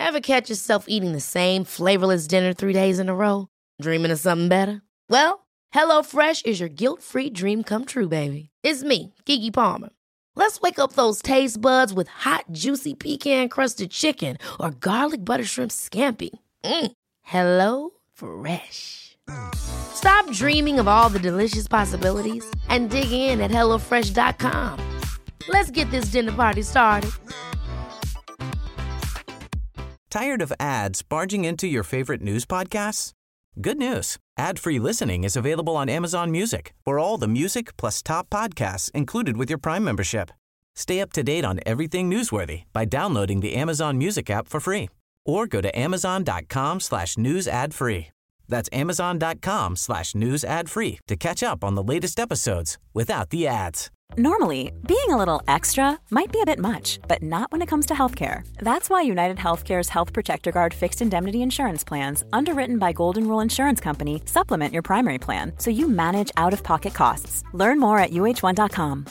Ever catch yourself eating the same flavorless dinner 3 days in a row? Dreaming of something better? Well, HelloFresh is your guilt-free dream come true, baby. It's me, Keke Palmer. Let's wake up those taste buds with hot, juicy pecan-crusted chicken or garlic butter shrimp scampi. Hello Fresh. Stop dreaming of all the delicious possibilities and dig in at HelloFresh.com. Let's get this dinner party started. Tired of ads barging into your favorite news podcasts? Good news. Ad-free listening is available on Amazon Music for all the music plus top podcasts included with your Prime membership. Stay up to date on everything newsworthy by downloading the Amazon Music app for free or go to amazon.com/news ad free. That's amazon.com/news ad free to catch up on the latest episodes without the ads. Normally, being a little extra might be a bit much, but not when it comes to healthcare. That's why United Healthcare's Health Protector Guard fixed indemnity insurance plans, underwritten by Golden Rule Insurance Company, supplement your primary plan so you manage out-of-pocket costs. Learn more at uh1.com.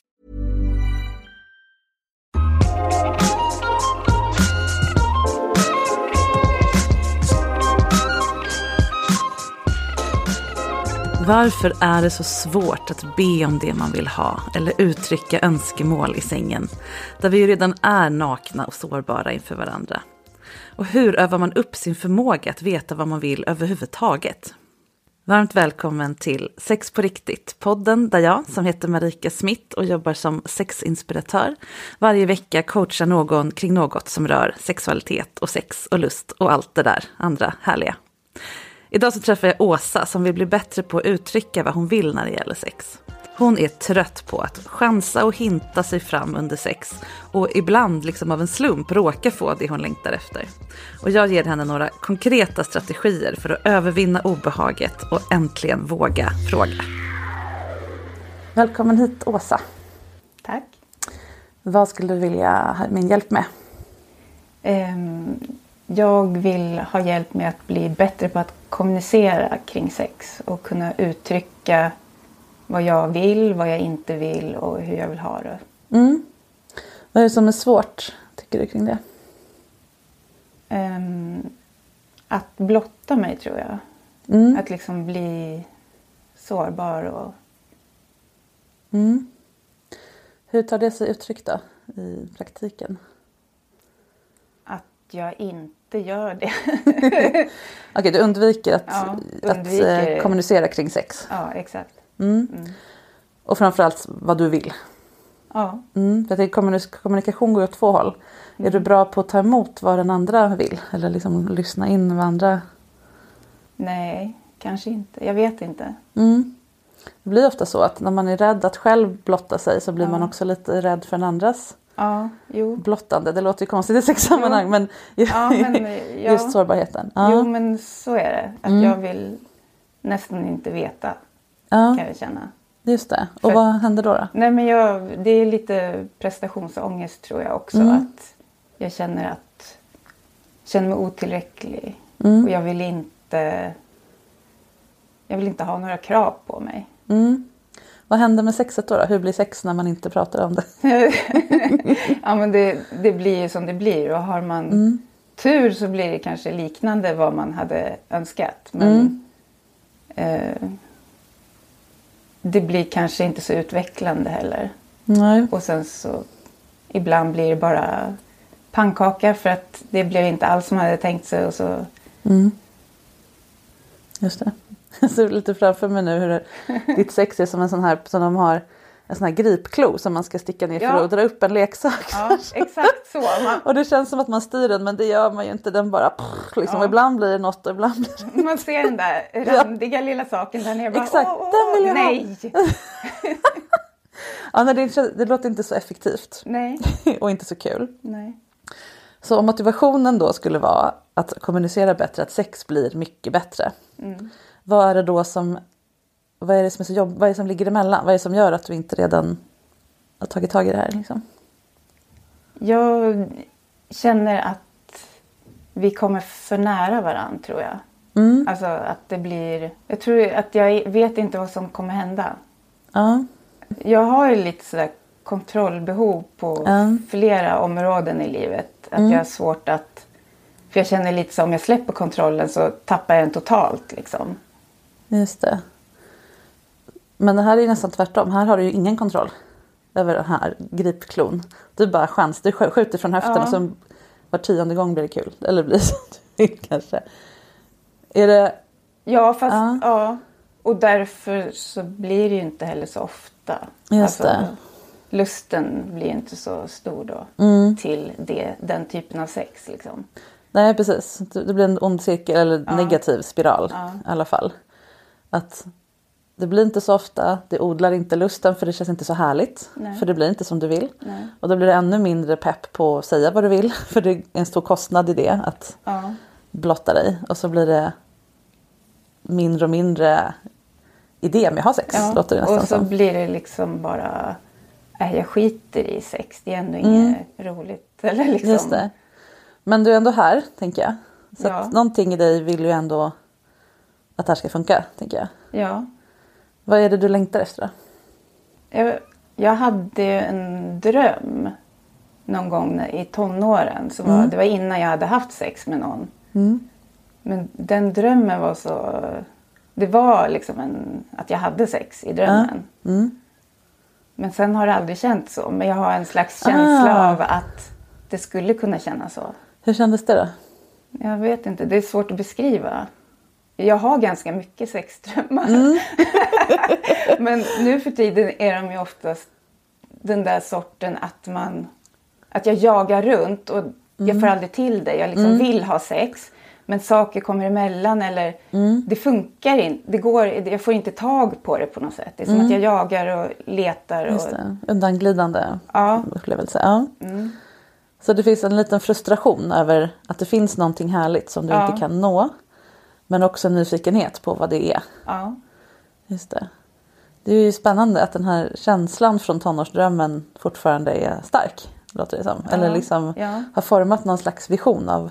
Varför är det så svårt att be om det man vill ha eller uttrycka önskemål i sängen, där vi ju redan är nakna och sårbara inför varandra? Och hur övar man upp sin förmåga att veta vad man vill överhuvudtaget? Varmt välkommen till Sex på riktigt, podden där jag, som heter Marika Smith och jobbar som sexinspiratör, varje vecka coachar någon kring något som rör sexualitet och sex och lust och allt det där andra härliga. Idag så träffar jag Åsa som vill bli bättre på att uttrycka vad hon vill när det gäller sex. Hon är trött på att chansa och hinta sig fram under sex och ibland liksom av en slump råka få det hon längtar efter. Och jag ger henne några konkreta strategier för att övervinna obehaget och äntligen våga fråga. Välkommen hit, Åsa. Tack. Vad skulle du vilja ha min hjälp med? Jag vill ha hjälp med att bli bättre på att kommunicera kring sex och kunna uttrycka vad jag vill, vad jag inte vill och hur jag vill ha det. Vad är det som är svårt, tycker du, kring det? Att blotta mig, tror jag. Att liksom bli sårbar. Och... Hur tar det sig uttryck då i praktiken? Att jag inte gör det. Okej, du undviker att kommunicera kring sex. Ja, exakt. Och framförallt vad du vill. Ja. För att kommunikation går åt två håll. Är du bra på att ta emot vad den andra vill? Eller liksom lyssna in vad andra... Nej, kanske inte. Jag vet inte. Det blir ofta så att när man är rädd att själv blotta sig så blir man också lite rädd för en andras blottande. Det låter ju konstigt i sexsammanhang, men just sårbarheten. Jo, men så är det. Att jag vill nästan inte veta, kan jag känna. Just det. Och vad händer då? Nej, men det är lite prestationsångest, tror jag också. Att jag känner mig otillräcklig. Och jag vill inte ha några krav på mig. Vad händer med sexet då? Hur blir sex när man inte pratar om det? Ja, men det blir ju som det blir. Och har man tur så blir det kanske liknande vad man hade önskat. Men det blir kanske inte så utvecklande heller. Nej. Och sen så ibland blir det bara pannkaka för att det blev inte alls som man hade tänkt sig. Och så... Just det. Jag ser lite framför mig nu hur ditt sex är som en sån här, som de har en sån här gripklo som man ska sticka ner för att dra upp en leksak. Ja, exakt så. Och det känns som att man styr den, men det gör man ju inte. Den bara liksom. Och ibland blir det något och ibland blir det... Man ser den där randiga lilla saken där nere. Bara, exakt, den vill jag nej. Ja, nej, det låter inte så effektivt. Nej. Och inte så kul. Nej. Så om motivationen då skulle vara att kommunicera bättre, att sex blir mycket bättre. Vad är det då som... Vad är det som är så jobb? Vad är det som ligger emellan? Vad är det som gör att du inte redan har tagit tag i det här? Liksom? Jag känner att vi kommer för nära varandra, tror jag. Alltså att det blir... Jag tror att jag vet inte vad som kommer hända. Jag har ju lite sådär kontrollbehov på flera områden i livet. Att jag har svårt att För jag känner lite så om jag släpper kontrollen så tappar jag den totalt liksom. Just det. Men det här är nästan tvärtom. Här har du ju ingen kontroll över den här gripklon. Du bara chans. Du skjuter från höften och så var 10:e gång blir det kul. Eller blir det så du vill kanske. Är det... Ja, fast ja. Och därför så blir det ju inte heller så ofta. Just det. Lusten blir inte så stor då till den typen av sex liksom. Nej, precis. Det blir en ond cirkel eller negativ spiral i alla fall. Att det blir inte så ofta, det odlar inte lusten för det känns inte så härligt. Nej. För det blir inte som du vill. Nej. Och då blir det ännu mindre pepp på att säga vad du vill. För det är en stor kostnad i det att blotta dig. Och så blir det mindre och mindre idé med att ha sex. Låter det nästan och så som. Blir det liksom bara, jag skiter i sex. Det är ändå inget roligt. Eller liksom. Just det. Men du är ändå här, tänker jag. Så att någonting i dig vill ju ändå att det här ska funka, tänker jag. Ja. Vad är det du längtar efter då? Jag hade en dröm någon gång i tonåren. Det var innan jag hade haft sex med någon. Men den drömmen var så... Det var liksom att jag hade sex i drömmen. Men sen har det aldrig känts så. Men jag har en slags känsla av att det skulle kunna kännas så. Hur kändes det då? Jag vet inte, det är svårt att beskriva. Jag har ganska mycket sexdrömmar. Men nu för tiden är de ju oftast den där sorten att jag jagar runt och jag får aldrig till det. Jag liksom vill ha sex. Men saker kommer emellan eller det funkar inte. Jag får inte tag på det på något sätt. Det är som att jag jagar och letar. Just det. Undanglidande upplevelse. Ja. Så det finns en liten frustration över att det finns någonting härligt som du inte kan nå. Men också en nyfikenhet på vad det är. Ja. Just det. Det är ju spännande att den här känslan från tonårsdrömmen fortfarande är stark. Låter det som. Eller liksom har format någon slags vision av...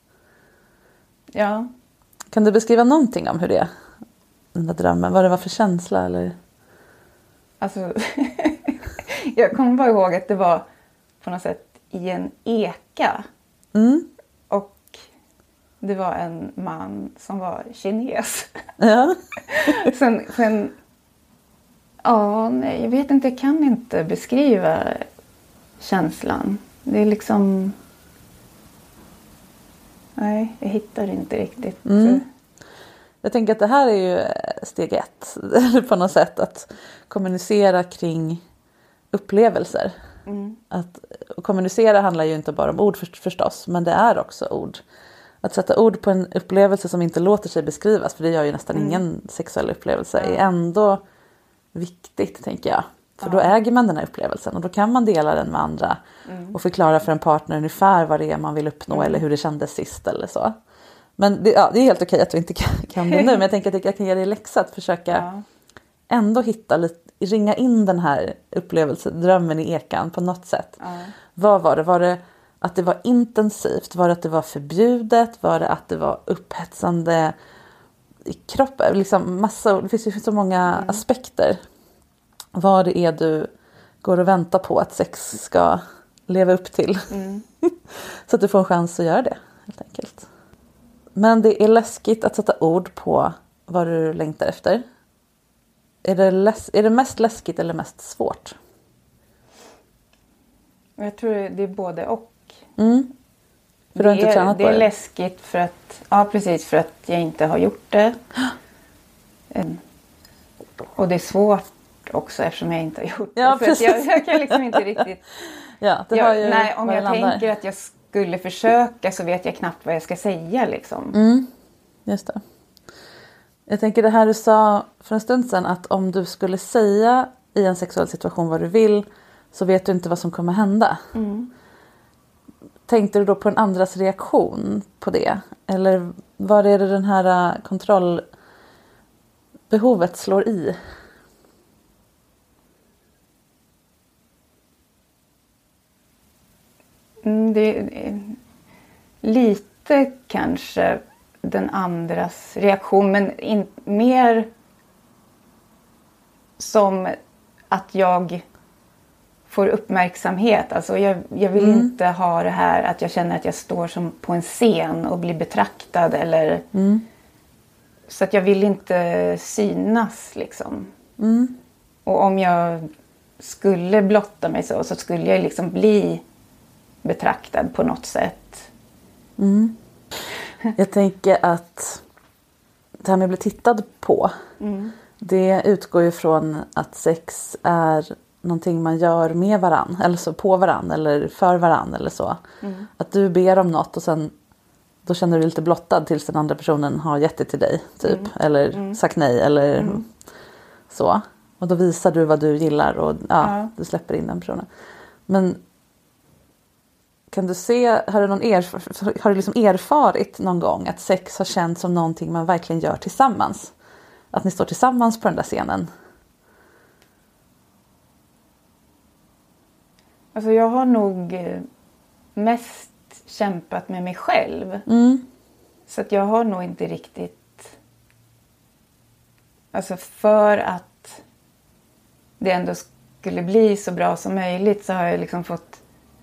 Ja. Kan du beskriva någonting om hur det är? Den där drömmen. Vad det var för känsla eller? Alltså, jag kommer bara ihåg att det var på något sätt i en eka. Och det var en man som var kines. Ja. sen nej, jag vet inte, jag kan inte beskriva känslan. Det är liksom... Nej, jag hittar inte riktigt. Jag tänker att det här är ju steg 1. På något sätt att kommunicera kring upplevelser. Att kommunicera handlar ju inte bara om ord förstås. Men det är också ord. Att sätta ord på en upplevelse som inte låter sig beskrivas. För det gör ju nästan ingen sexuell upplevelse. Är ändå viktigt, tänker jag. För då äger man den här upplevelsen. Och då kan man dela den med andra. Och förklara för en partner ungefär vad det är man vill uppnå. Eller hur det kändes sist eller så. Men det är helt okej att du inte kan det nu. Men jag tänker att jag kan ge dig läxa att försöka ändå hitta lite. Ringa in den här upplevelsedrömmen i ekan på något sätt. Vad var det? Var det att det var intensivt? Var det att det var förbjudet? Var det att det var upphetsande i kroppen? Liksom det finns ju så många aspekter. Vad det är du går och väntar på att sex ska leva upp till. Så att du får en chans att göra det, helt enkelt. Men det är läskigt att sätta ord på vad du längtar efter. Är det mest läskigt eller mest svårt? Jag tror det är både och. För du har inte tränat på det? Det är läskigt för att, precis, för att jag inte har gjort det. Och det är svårt också eftersom jag inte har gjort det. Ja, för jag kan liksom inte riktigt... om jag tänker att jag skulle försöka så vet jag knappt vad jag ska säga liksom. Just det. Jag tänker det här du sa för en stund sedan, att om du skulle säga i en sexuell situation vad du vill så vet du inte vad som kommer hända. Tänkte du då på en andras reaktion på det? Eller var är det den här kontrollbehovet slår i? Det är lite kanske den andras reaktion, men mer som att jag får uppmärksamhet. Alltså jag vill inte ha det här att jag känner att jag står som på en scen och blir betraktad. Eller, så att jag vill inte synas liksom. Och om jag skulle blotta mig så skulle jag liksom bli betraktad på något sätt. Jag tänker att det här med att bli tittad på, det utgår ju från att sex är någonting man gör med varann, eller så på varann, eller för varann, eller så. Att du ber om något och sen då känner du dig lite blottad tills den andra personen har gett det till dig, typ. Eller sagt nej, eller så. Och då visar du vad du gillar och du släpper in den personen. Men kan du se, har du liksom erfarit någon gång att sex har känts som någonting man verkligen gör tillsammans? Att ni står tillsammans på den där scenen? Alltså jag har nog mest kämpat med mig själv. Så att jag har nog inte riktigt... Alltså för att det ändå skulle bli så bra som möjligt så har jag liksom fått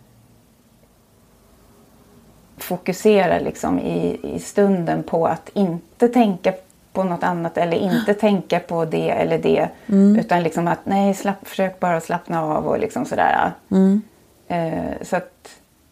fokusera liksom i stunden på att inte tänka på något annat eller inte tänka på det eller det. Utan liksom att nej, försök bara slappna av och liksom sådär. Så att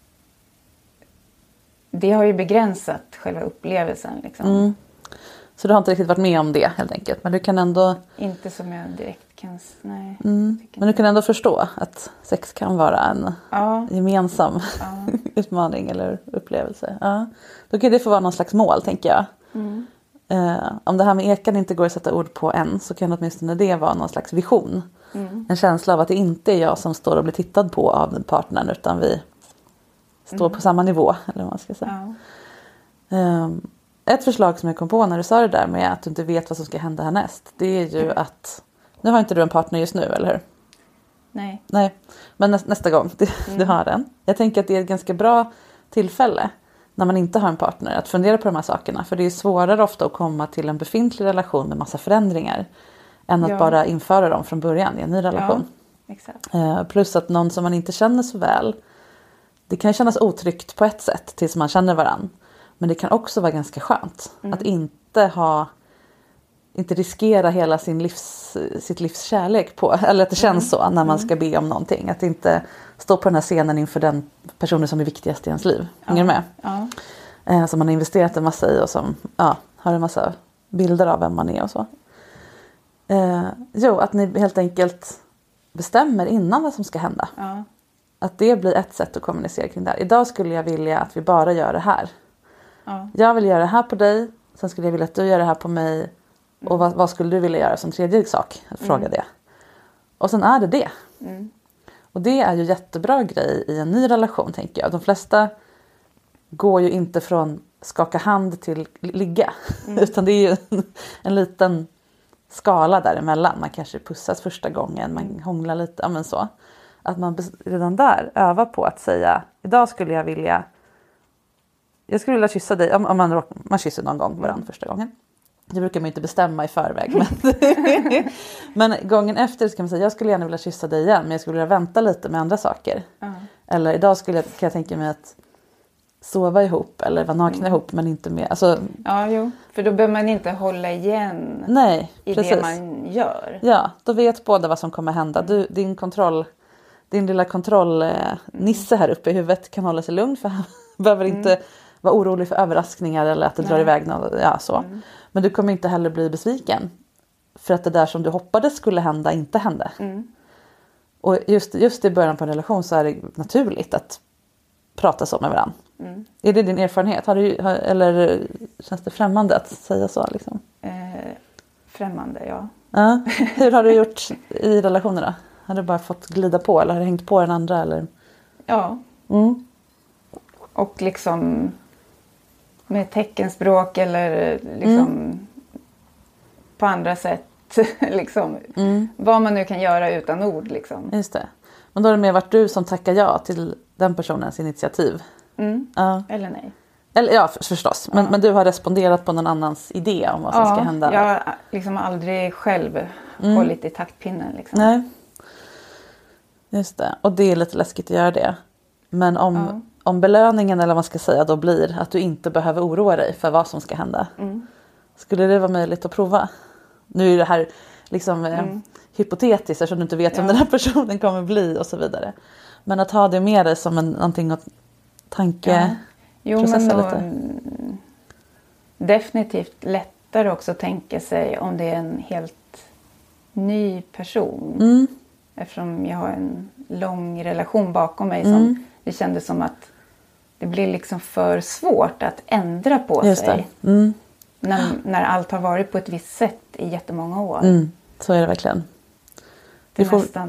det har ju begränsat själva upplevelsen liksom. Så du har inte riktigt varit med om det helt enkelt. Men du kan ändå... Inte som jag direkt kan... Nej. Men du kan ändå förstå att sex kan vara en gemensam utmaning eller upplevelse. Ja. Då kan det få vara någon slags mål, tänker jag. Om det här med ekan inte går att sätta ord på än, så kan åtminstone det vara någon slags vision. En känsla av att det inte är jag som står och blir tittad på av den partnern, utan vi står på samma nivå, eller vad man ska säga. Ett förslag som jag kom på när du sa det där med att du inte vet vad som ska hända härnäst, det är ju att, nu har inte du en partner just nu, eller hur? Nej, men nästa gång du har den. Jag tänker att det är ett ganska bra tillfälle när man inte har en partner att fundera på de här sakerna. För det är svårare ofta att komma till en befintlig relation med massa förändringar än att bara införa dem från början i en ny relation. Ja, exakt. Plus att någon som man inte känner så väl, det kan kännas otryggt på ett sätt tills man känner varann. Men det kan också vara ganska skönt att inte riskera hela sitt livs kärlek på. Eller att det känns så när man ska be om någonting. Att inte stå på den här scenen inför den personen som är viktigast i ens liv. Hänger med? Som man har investerat en massa i och som har en massa bilder av vem man är och så. Att ni helt enkelt bestämmer innan vad som ska hända. Att det blir ett sätt att kommunicera kring det här. Idag skulle jag vilja att vi bara gör det här. Jag vill göra det här på dig. Sen skulle jag vilja att du gör det här på mig. Och vad skulle du vilja göra som tredje sak? Fråga det. Och sen är det. Och det är ju jättebra grej i en ny relation, tänker jag. De flesta går ju inte från skaka hand till ligga. Utan det är ju en liten skala däremellan. Man kanske pussas första gången. Man hånglar lite. Men så. Att man redan där övar på att säga, idag skulle jag vilja kyssa dig. Om man kysser någon gång varandra första gången. Det brukar man ju inte bestämma i förväg. Men gången efter så kan man säga, jag skulle gärna vilja kyssa dig igen. Men jag skulle vilja vänta lite med andra saker. Eller idag kan jag tänka mig att sova ihop. Eller vara nakna ihop, men inte med. Alltså, för då behöver man inte hålla igen precis. Det man gör. Ja, då vet båda vad som kommer hända. Din lilla kontrollnisse här uppe i huvudet kan hålla sig lugn. För han behöver inte vara orolig för överraskningar eller att det drar iväg något. Så. Men du kommer inte heller bli besviken. För att det där som du hoppades skulle hända inte hände. Och just i början på en relation så är det naturligt att prata så med varandra. Är det din erfarenhet? Eller känns det främmande att säga så? Liksom? Främmande, ja. Hur har du gjort i relationerna? Har du bara fått glida på eller har du hängt på den andra? Eller? Ja. Och liksom med teckenspråk eller liksom på andra sätt. Liksom, vad man nu kan göra utan ord. Liksom. Just det. Men då har det mer varit du som tackar ja till den personens initiativ? Eller nej. Eller, ja, förstås. Men du har responderat på någon annans idé om vad som ska hända? Jag har liksom aldrig själv hållit i taktpinnen. Liksom. Nej. Just det. Och det är lite läskigt att göra det. Men om belöningen, eller vad man ska säga, då blir att du inte behöver oroa dig för vad som ska hända. Skulle det vara möjligt att prova? Nu är det här liksom hypotetiskt, eftersom du inte vet om den här personen kommer bli och så vidare. Men att ha det med dig som någonting att processa lite. Definitivt lättare också att tänka sig om det är en helt ny person. Eftersom jag har en lång relation bakom mig som det kändes som att det blir liksom för svårt att ändra på sig. När allt har varit på ett visst sätt i jättemånga år. Så är det verkligen. Det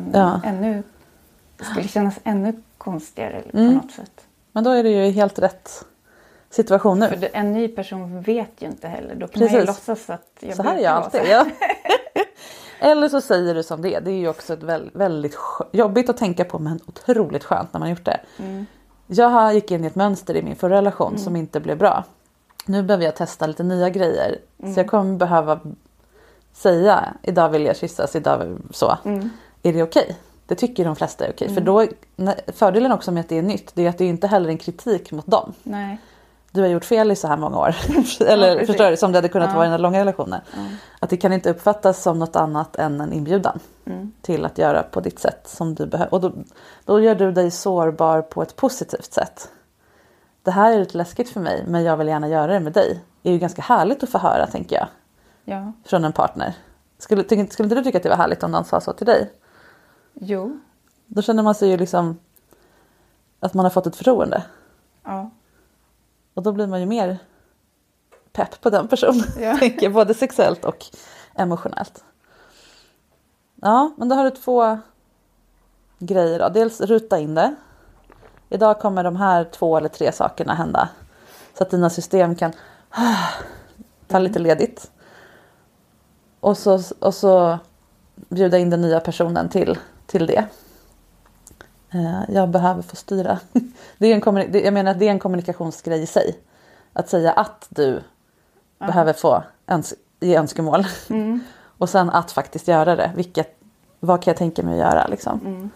skulle kännas ännu konstigare på något sätt. Men då är det ju helt rätt situation nu. För en ny person vet ju inte heller. Då kan man ju låtsas att jag så här är jag alltid. Ja. Eller så säger du som det är. Det är ju också ett väldigt jobbigt att tänka på, men otroligt skönt när man gjort det. Jag gick in i ett mönster i min förra relation som inte blev bra. Nu behöver jag testa lite nya grejer. Så jag kommer behöva säga, idag vill jag kyssas, idag så. Är det okej? Det tycker de flesta är okej. För då, fördelen också med att det är nytt, det är att det inte heller är en kritik mot dem. Nej. Du har gjort fel i så här många år. Eller förstår du, som det hade kunnat vara i den långa relationen. Att det kan inte uppfattas som något annat än en inbjudan. Till att göra på ditt sätt som du behöver. Och då gör du dig sårbar på ett positivt sätt. Det här är lite läskigt för mig, men jag vill gärna göra det med dig. Det är ju ganska härligt att få höra, tänker jag. Ja. Från en partner. Skulle inte du tycka att det var härligt om någon sa så till dig? Jo. Då känner man sig ju liksom att man har fått ett förtroende. Ja. Och då blir man ju mer pepp på den personen. Ja. Tänker jag, både sexuellt och emotionellt. Ja, men då har du 2 grejer då. Dels ruta in det. Idag kommer de här 2 eller 3 sakerna hända. Så att dina system kan ta lite ledigt. Och så bjuda in den nya personen till det. Jag behöver få styra. Jag menar att det är en kommunikationsgrej i sig. Att säga att du behöver få ge önskemål. Och sen att faktiskt göra det. Vad kan jag tänka mig att göra liksom.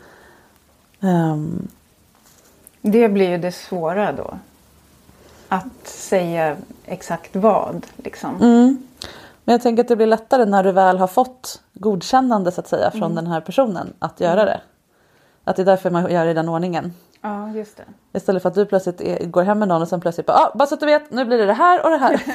Det blir ju det svåra då. Att säga exakt vad liksom. Men jag tänker att det blir lättare när du väl har fått godkännande så att säga från den här personen att göra det. Att det är därför man gör det i den ordningen. Ja, just det. Istället för att du plötsligt går hem med någon och sen plötsligt bara så att du vet, nu blir det här och det här.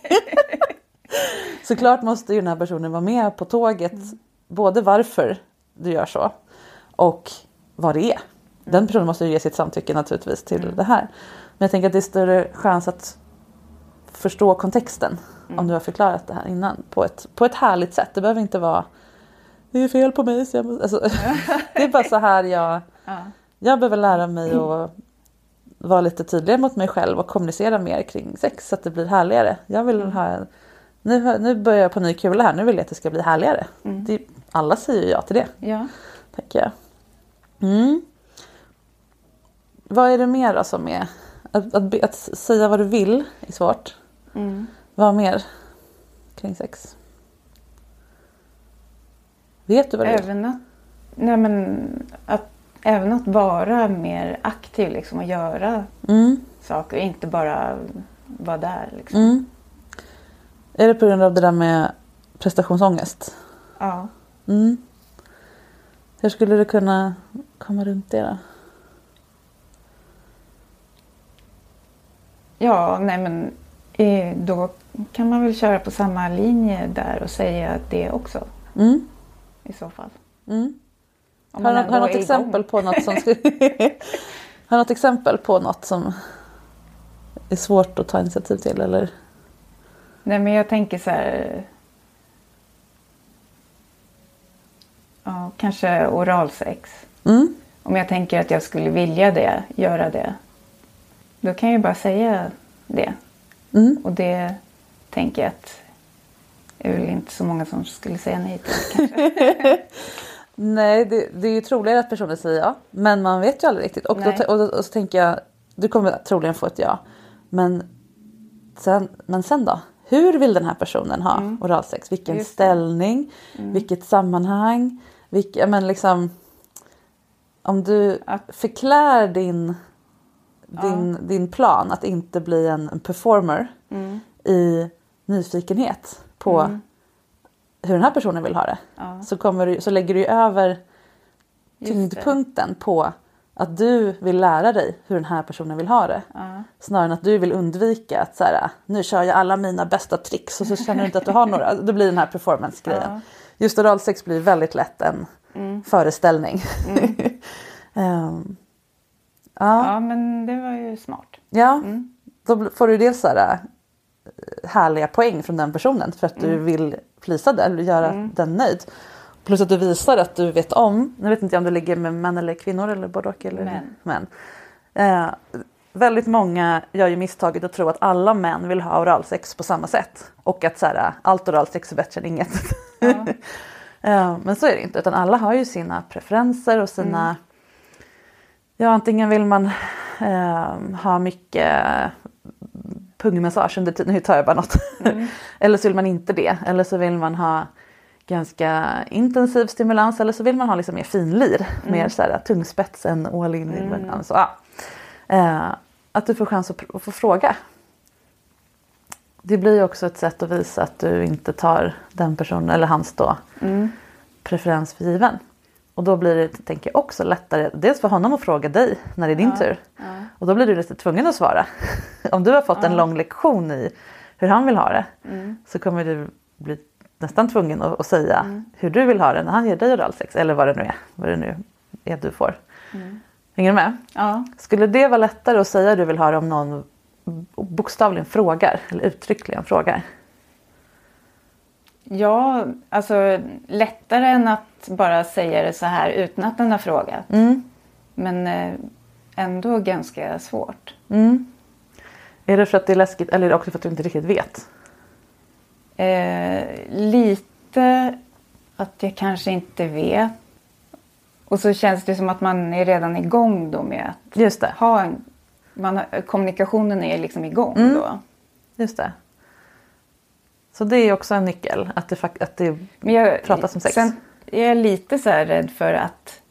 Såklart måste ju den här personen vara med på tåget. Både varför du gör så och vad det är. Den personen måste ju ge sitt samtycke naturligtvis till det här. Men jag tänker att det är större chans att förstå kontexten. Om du har förklarat det här innan. På ett härligt sätt. Det behöver inte vara det är fel på mig. Så jag måste, alltså, det är bara så här jag behöver lära mig att vara lite tydligare mot mig själv. Och kommunicera mer kring sex. Så att det blir härligare. Jag vill ha nu börjar jag på ny kula här. Nu vill jag att det ska bli härligare. Alla säger ju ja till det. Ja. Tänker jag. Vad är det mer då som är att säga vad du vill är svårt. Vad mer kring sex? Vet du vad det är? Även att vara mer aktiv liksom, och göra saker. Inte bara vara där. Liksom. Är det på grund av det där med prestationsångest? Ja. Hur skulle du kunna komma runt det då? Ja, då kan man väl köra på samma linje där och säga det också. I så fall. Har något exempel på något som har något exempel på något som är svårt att ta initiativ till eller? Nej, men jag tänker så här. Ja, kanske oralsex. Om jag tänker att jag skulle vilja göra det. Då kan jag bara säga det. Och det tänker jag att det är väl inte så många som skulle säga nej till kanske. Nej, det är ju troligare att personen säger ja. Men man vet ju aldrig riktigt. Och så tänker jag, du kommer troligen få ett ja. Men sen då? Hur vill den här personen ha oralsex? Vilken ställning? Vilket sammanhang? om du förklär din plan att inte bli en performer i nyfikenhet på hur den här personen vill ha det. Så lägger du över tyngdpunkten på att du vill lära dig hur den här personen vill ha det. Snarare än att du vill undvika att så här, nu kör jag alla mina bästa tricks och så känner du inte att du har några. Då blir den här performance-grejen. Just oralsex blir väldigt lätt en föreställning. Ja, men det var ju smart. Ja, då får du dels så här, härliga poäng från den personen för att du vill plisa den eller göra den nöjd. Plus att du visar att du vet om, jag vet inte om du ligger med män eller kvinnor eller både och eller män. Väldigt många gör ju misstaget att tro att alla män vill ha oralsex på samma sätt. Och att så här, allt oralsex är bättre än inget. Men så är det inte, utan alla har ju sina preferenser och sina... Ja, antingen vill man ha mycket pungmassage under tiden, nu tar jag bara något. Eller så vill man inte det, eller så vill man ha ganska intensiv stimulans, eller så vill man ha liksom mer finlir, mer så här tungspets än all in. Alltså, att du får chans att få fråga. Det blir ju också ett sätt att visa att du inte tar den personen eller hans då preferens för given. Och då blir det, tänker jag, också lättare dels för honom att fråga dig när det är din tur. Och då blir du lite tvungen att svara. Om du har fått en lång lektion i hur han vill ha det, så kommer du bli nästan tvungen att säga hur du vill ha det när han ger dig oralsex. Eller vad det nu är du får. Hänger du med? Ja. Skulle det vara lättare att säga hur du vill ha det om någon bokstavligen frågar eller uttryckligen frågar? Ja, alltså lättare än att bara säga det så här utan att den har frågat. Men ändå ganska svårt. Är det för att det är läskigt eller är det också för att du inte riktigt vet? Lite att jag kanske inte vet. Och så känns det som att man är redan igång då med att just det. Kommunikationen är liksom igång då. Just det. Så det är också en nyckel. Att det pratas om sex. Sen är jag lite så här rädd för att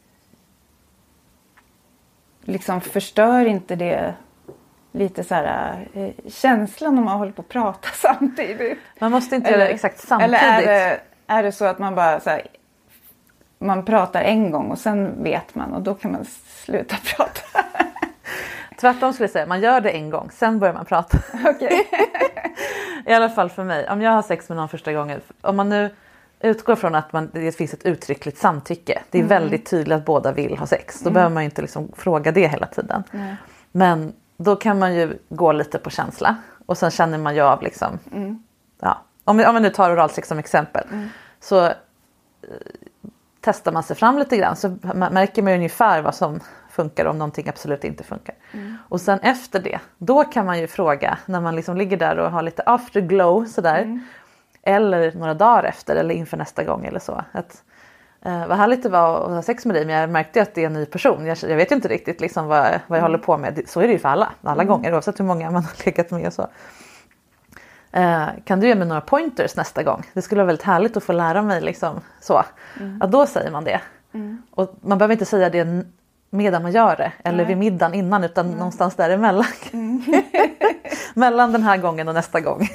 liksom förstör inte det lite så här känslan om man håller på att prata samtidigt. Man måste inte göra det exakt samtidigt. Eller är det så att man bara så här, man pratar en gång och sen vet man och då kan man sluta prata. Tvärtom skulle jag säga, man gör det en gång, sen börjar man prata. Okay. I alla fall för mig, om jag har sex med någon första gången, om man nu utgår från att det finns ett uttryckligt samtycke, det är väldigt tydligt att båda vill ha sex, då behöver man ju inte liksom fråga det hela tiden. Men då kan man ju gå lite på känsla och sen känner man ju av liksom, om vi nu tar oralsex som exempel, så testar man sig fram lite grann så märker man ju ungefär vad som funkar om någonting absolut inte funkar. Och sen efter det, då kan man ju fråga när man liksom ligger där och har lite afterglow sådär. Eller några dagar efter eller inför nästa gång eller så. Att, vad härligt det var att ha sex med dig, men jag märkte att det är en ny person. Jag vet ju inte riktigt liksom vad jag håller på med. Så är det ju för alla gånger, oavsett hur många man har legat med och så. Kan du ge mig några pointers nästa gång? Det skulle vara väldigt härligt att få lära mig liksom så. Att då säger man det. Och man behöver inte säga det medan man gör det. Eller vid middagen innan, utan någonstans däremellan. Mellan den här gången och nästa gång.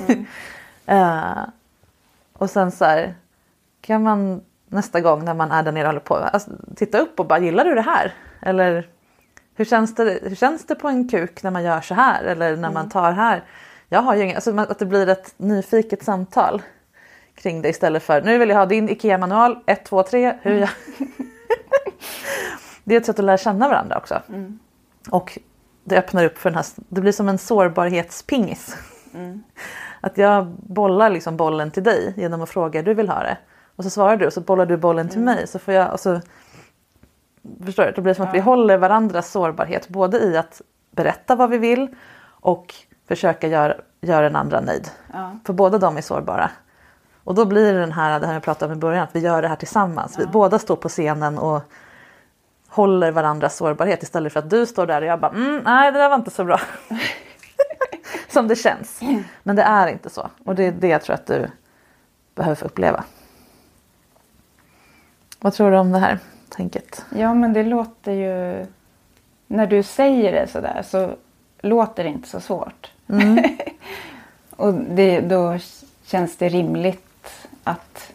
Och sen så här, kan man nästa gång när man är där nere och håller på, alltså, titta upp och bara, gillar du det här? Eller hur känns det på en kuk när man gör så här? Eller när man tar här? Jag har ju ingen, alltså, att det blir ett nyfiket samtal kring det istället för, nu vill jag ha din IKEA-manual, 1, 2, 3, hur jag... Det är ett sätt att lära känna varandra också. Och det öppnar upp för den här, det blir som en sårbarhetspingis. Att jag bollar liksom bollen till dig genom att fråga hur du vill ha det. Och så svarar du och så bollar du bollen till mig. Så får jag, och så, förstår du? Det blir som att vi håller varandras sårbarhet. Både i att berätta vad vi vill och försöka göra den andra nöjd. För båda de är sårbara. Och då blir det här jag pratade om i början. Att vi gör det här tillsammans. Vi båda står på scenen och håller varandras sårbarhet. Istället för att du står där och jag bara, nej det där var inte så bra. Som det känns. Men det är inte så. Och det är det jag tror att du behöver få uppleva. Vad tror du om det här? tänket. Ja, men det låter ju... När du säger det sådär så låter det inte så svårt. Och då känns det rimligt att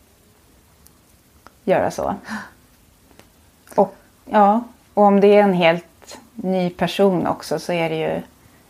göra så. Och om det är en helt ny person också så är det ju...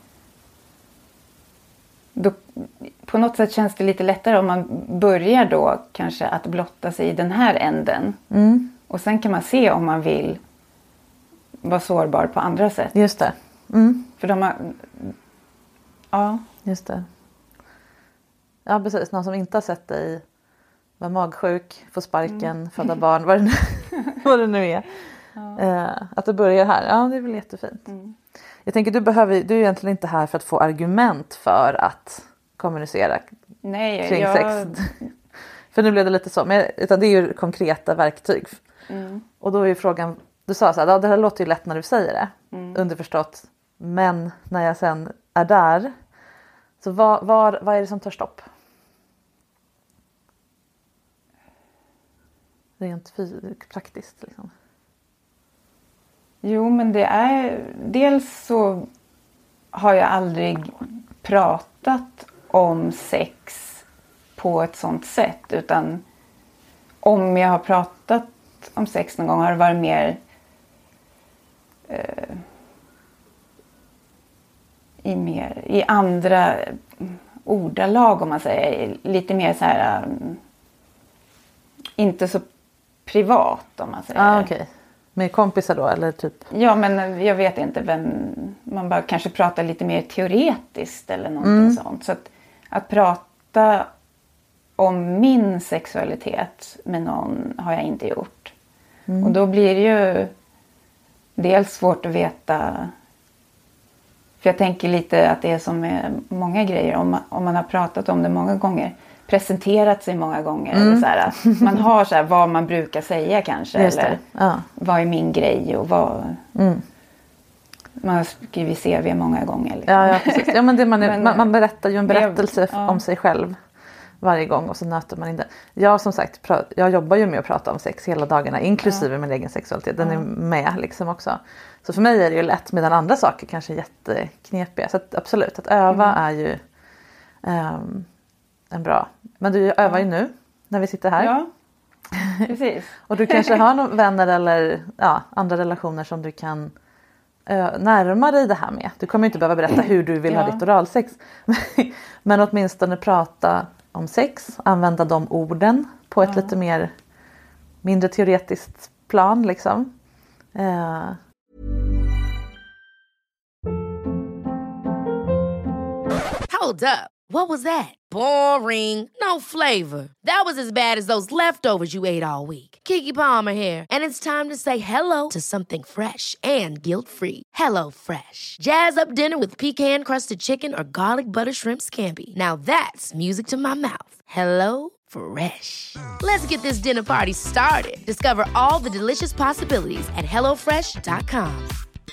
Då, på något sätt känns det lite lättare om man börjar då kanske att blotta sig i den här änden. Och sen kan man se om man vill vara sårbar på andra sätt. Just det. För de har... Ja. Just det. Ja, precis. Någon som inte har sett dig vara magsjuk, få sparken, föda barn, vad det nu är. Ja. Att du börjar här, ja, det är väl jättefint. Jag tänker, du är egentligen inte här för att få argument för att kommunicera kring sex. För nu blev det lite så, utan det är ju konkreta verktyg. Och då är ju frågan, du sa så här, det här låter ju lätt när du säger det. Underförstått. Men när jag sen är där, så vad är det som tar stopp? Rent praktiskt liksom. Jo, men det är... Dels så har jag aldrig pratat om sex på ett sånt sätt. Utan om jag har pratat om sex någon gång har det varit mer... I andra ordalag, om man säger. Lite mer så här... inte så privat, om man säger. Okej. Med kompisar då, eller typ? Ja, men jag vet inte vem... Man bara kanske pratar lite mer teoretiskt eller någonting sånt. Så att prata om min sexualitet med någon har jag inte gjort. Och då blir det ju dels svårt att veta... För jag tänker lite att det är som med många grejer. Om man har pratat om det många gånger... presenterat sig många gånger. Eller så här, man har så här, vad man brukar säga kanske. Eller vad är min grej och vad... Man har skrivit CV många gånger. Liksom. Ja, precis. Ja, men man berättar ju en berättelse om sig själv varje gång. Och så nöter man inte. Jag som sagt, jag jobbar ju med att prata om sex hela dagarna. Inklusive min egen sexualitet. Den är med liksom också. Så för mig är det ju lätt. Medan andra saker kanske är jätteknepiga. Så att, absolut, att öva är ju... en bra. Men du övar ju nu när vi sitter här. Ja, precis. Och du kanske har några vänner eller andra relationer som du kan närma dig det här med. Du kommer ju inte behöva berätta hur du vill ha ditt oralsex. Men åtminstone prata om sex. Använda de orden på ett lite mindre teoretiskt plan liksom. Hold up. What was that? Boring. No flavor. That was as bad as those leftovers you ate all week. Keke Palmer here, and it's time to say hello to something fresh and guilt-free. Hello Fresh. Jazz up dinner with pecan-crusted chicken or garlic butter shrimp scampi. Now that's music to my mouth. Hello Fresh. Let's get this dinner party started. Discover all the delicious possibilities at hellofresh.com.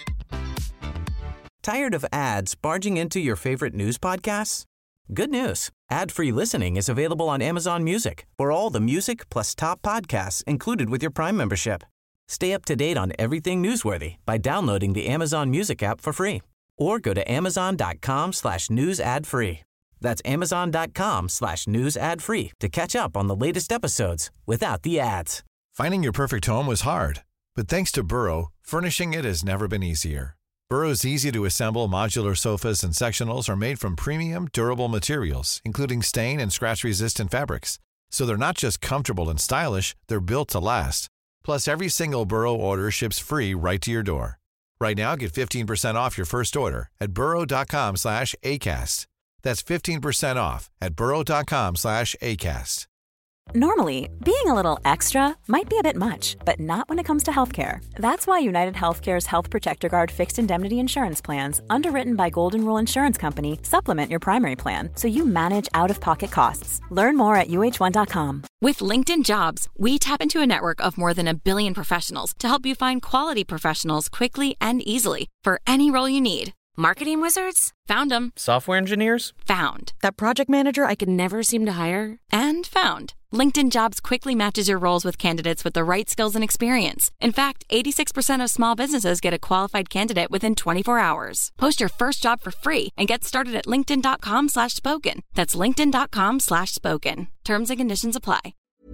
Tired of ads barging into your favorite news podcasts? Good news. Ad-free listening is available on Amazon Music for all the music plus top podcasts included with your Prime membership. Stay up to date on everything newsworthy by downloading the Amazon Music app for free or go to amazon.com/news ad free. That's amazon.com/news ad free to catch up on the latest episodes without the ads. Finding your perfect home was hard, but thanks to Burrow, furnishing it has never been easier. Burrow's easy-to-assemble modular sofas and sectionals are made from premium, durable materials, including stain and scratch-resistant fabrics. So they're not just comfortable and stylish, they're built to last. Plus, every single Burrow order ships free right to your door. Right now, get 15% off your first order at burrow.com/ACAST. That's 15% off at burrow.com/ACAST. Normally, being a little extra might be a bit much, but not when it comes to healthcare. That's why United Healthcare's Health Protector Guard fixed indemnity insurance plans, underwritten by Golden Rule Insurance Company, supplement your primary plan so you manage out-of-pocket costs. Learn more at uh1.com. With LinkedIn Jobs, we tap into a network of more than 1 billion professionals to help you find quality professionals quickly and easily for any role you need. Marketing wizards? Found them. Software engineers? Found. That project manager I could never seem to hire? And found. LinkedIn Jobs quickly matches your roles with candidates with the right skills and experience. In fact, 86% of small businesses get a qualified candidate within 24 hours. Post your first job for free and get started at linkedin.com/spoken. That's linkedin.com/spoken. Terms and conditions apply.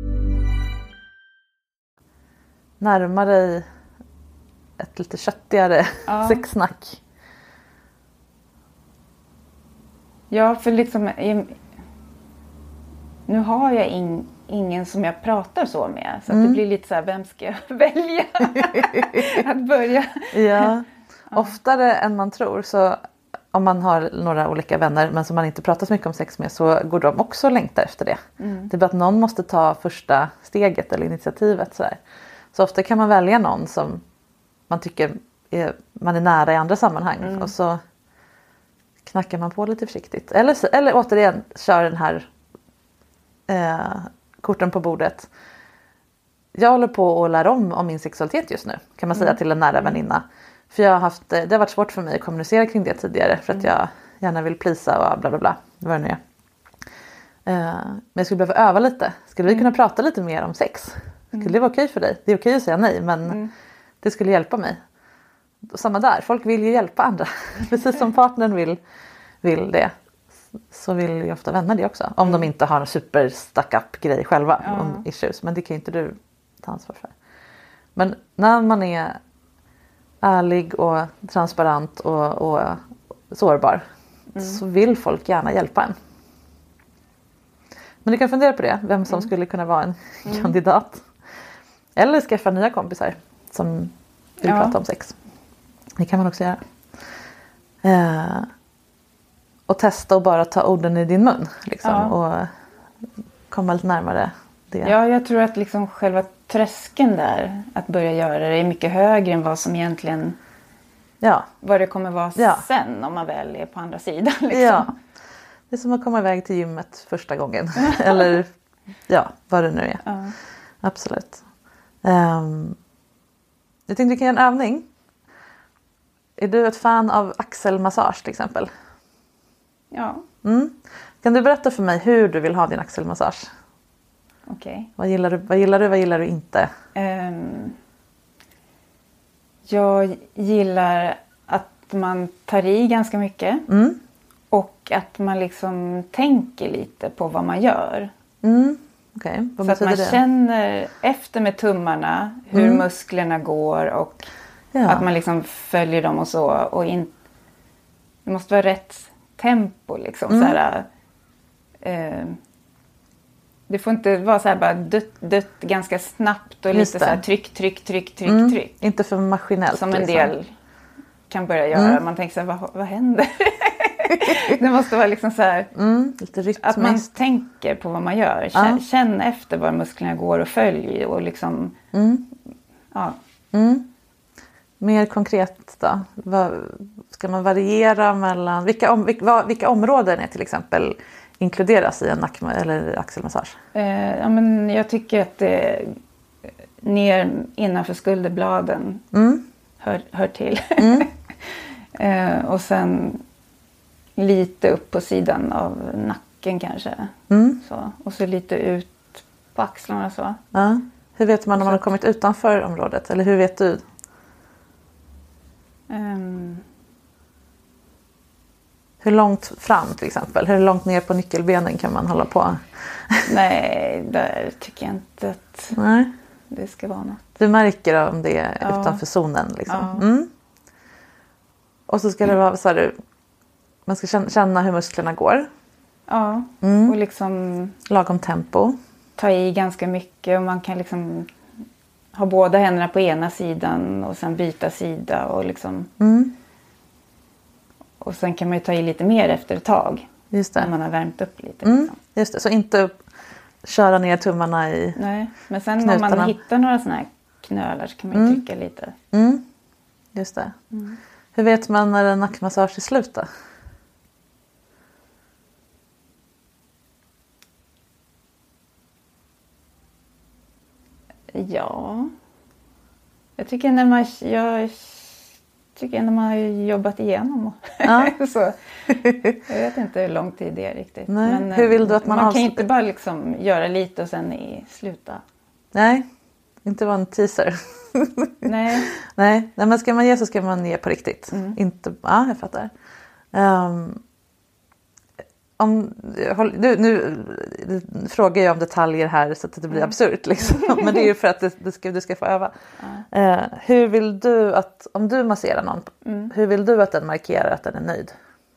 Närma dig ett lite köttigare sexsnack. Ja, för liksom nu har jag ingen som jag pratar så med. Så att det blir lite så här, vem ska jag välja att börja? Ja, oftare än man tror. Så om man har några olika vänner men som man inte pratar så mycket om sex med, så går de också och längtar efter det. Det är bara att någon måste ta första steget eller initiativet. Så ofta kan man välja någon som man tycker man är nära i andra sammanhang. Och så knackar man på lite försiktigt. Eller återigen kör den här korten på bordet. Jag håller på att lära om min sexualitet just nu, kan man säga till en nära väninna. För det har varit svårt för mig att kommunicera kring det tidigare. För att jag gärna vill plisa och bla bla bla. Vad det nu är. Men jag skulle behöva öva lite. Skulle vi kunna prata lite mer om sex? Skulle det vara okej för dig? Det är okej att säga nej, men det skulle hjälpa mig. Och samma där, folk vill ju hjälpa andra. Precis som partnern vill det. Så vill ju ofta vänner det också. Om de inte har en super stuck up grej själva. Om issues. Men det kan inte du ta ansvar för. Men när man är ärlig och transparent och sårbar. Så vill folk gärna hjälpa en. Men du kan fundera på det. Vem som skulle kunna vara en kandidat. Eller skaffa nya kompisar som vill prata om sex. Det kan man också göra. Och testa och bara ta orden i din mun. Liksom, och komma lite närmare det. Ja, jag tror att liksom själva tröskeln där, att börja göra det, är mycket högre än vad som egentligen... Vad det kommer vara sen om man väl är på andra sidan. Liksom. Ja, det är som att komma iväg till gymmet första gången. Eller vad det nu är. Absolut. Jag tänkte vi kan göra en övning. Är du ett fan av axelmassage till exempel? Ja. Kan du berätta för mig hur du vill ha din axelmassage? Okej. Vad gillar du inte? Jag gillar att man tar i ganska mycket. Och att man liksom tänker lite på vad man gör. Okay. Så att man känner efter med tummarna hur musklerna går. Och att man liksom följer dem och så. Och det måste vara rätt tempo liksom. Så här, det får inte vara så här bara dött ganska snabbt och lite så här tryck. Inte för maskinellt. Som en del kan börja göra. Man tänker så här, vad händer? Det måste vara liksom så här, lite rytmiskt. att man tänker på vad man gör. Känn efter var musklerna går och följ. Och liksom, Mer konkret då? Ska man variera mellan... Vilka områden är till exempel inkluderas i en eller axelmassage? Men jag tycker att det ner innanför skulderbladen hör till. Och sen lite upp på sidan av nacken kanske. Så. Och så lite ut på axlarna så. Ja. Hur vet man om man har kommit utanför området? Eller hur vet du? Hur långt fram till exempel? Hur långt ner på nyckelbenen kan man hålla på? Nej, där tycker jag inte att det ska vara något. Du märker om det är utanför zonen liksom. Och så ska det vara så här, man ska känna hur musklerna går. Ja, och liksom lagom tempo. Ta i ganska mycket och man kan liksom ha båda händerna på ena sidan och sen byta sida och liksom. Och sen kan man ju ta i lite mer efter ett tag. Just det. När man har värmt upp lite. Liksom. Just det, så inte köra ner tummarna i. Nej, men sen om man hittar några såna här knölar så kan man ju trycka lite. Just det. Hur vet man när en nackmassage är slut då? Ja. Jag tycker när tycker jag när man har jobbat igenom. Så, jag vet inte hur lång tid det är riktigt. Nej. Men Hur vill du att man kan inte bara liksom göra lite och sen sluta. Nej, inte vara en teaser. Nej, men ska man ge så ska man ge på riktigt. Inte, ja, jag fattar. Nu frågar jag om detaljer här så att det blir absurt liksom. Men det är ju för att du ska få öva. Hur vill du att, om du masserar någon, hur vill du att den markerar att den är nöjd?